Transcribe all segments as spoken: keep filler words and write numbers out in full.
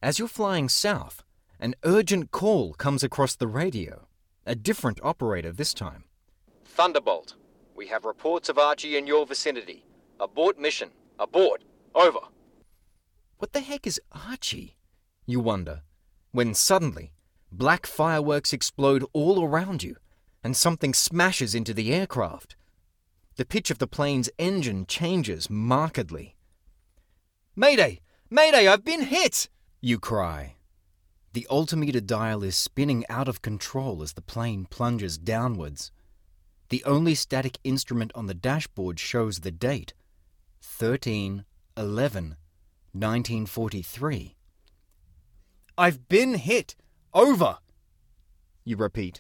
As you're flying south, an urgent call comes across the radio. A different operator this time. Thunderbolt, we have reports of Archie in your vicinity. Abort mission. Abort. Over. What the heck is Archie? You wonder, when suddenly, black fireworks explode all around you, and something smashes into the aircraft. The pitch of the plane's engine changes markedly. Mayday! Mayday, I've been hit! You cry. The altimeter dial is spinning out of control as the plane plunges downwards. The only static instrument on the dashboard shows the date, thirteen eleven nineteen forty-three. I've been hit! Over! You repeat.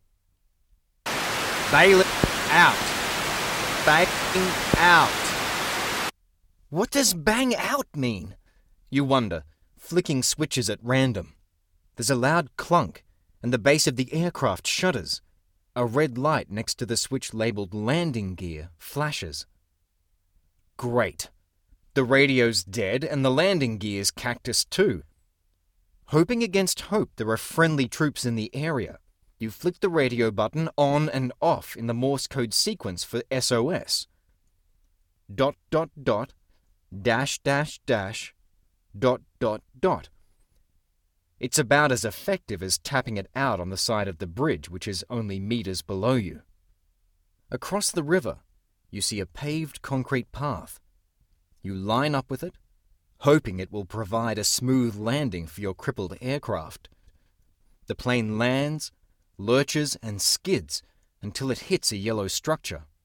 Bail it out! Bang out! What does bang out mean? You wonder, flicking switches at random. There's a loud clunk, and the base of the aircraft shudders. A red light next to the switch labeled landing gear flashes. Great. The radio's dead and the landing gear's cactus too. Hoping against hope there are friendly troops in the area, you flick the radio button on and off in the Morse code sequence for S O S. Dot dot dot, dash dash dash, dot dot dot. It's about as effective as tapping it out on the side of the bridge, which is only meters below you. Across the river, you see a paved concrete path. You line up with it, hoping it will provide a smooth landing for your crippled aircraft. The plane lands, lurches and skids until it hits a yellow structure.